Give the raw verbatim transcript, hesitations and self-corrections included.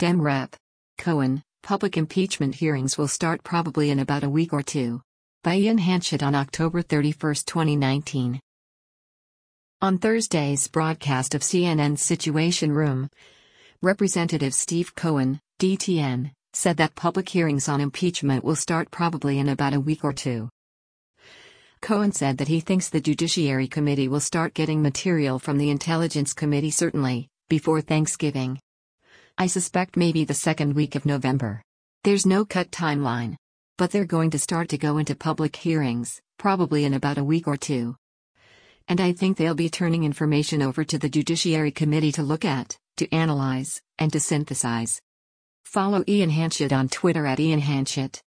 Dem Rep. Cohen, public impeachment hearings will start probably in about a week or two. By Ian Hanchett on October thirty-first, twenty nineteen. On Thursday's broadcast of C N N's Situation Room, Representative Steve Cohen, D T N, said that public hearings on impeachment will start probably in about a week or two. Cohen said that he thinks the Judiciary Committee will start getting material from the Intelligence Committee certainly, before Thanksgiving. I suspect maybe the second week of November. There's no cut timeline. But they're going to start to go into public hearings, probably in about a week or two. And I think they'll be turning information over to the Judiciary Committee to look at, to analyze, and to synthesize. Follow Ian Hanchett on Twitter at Ian Hanchett.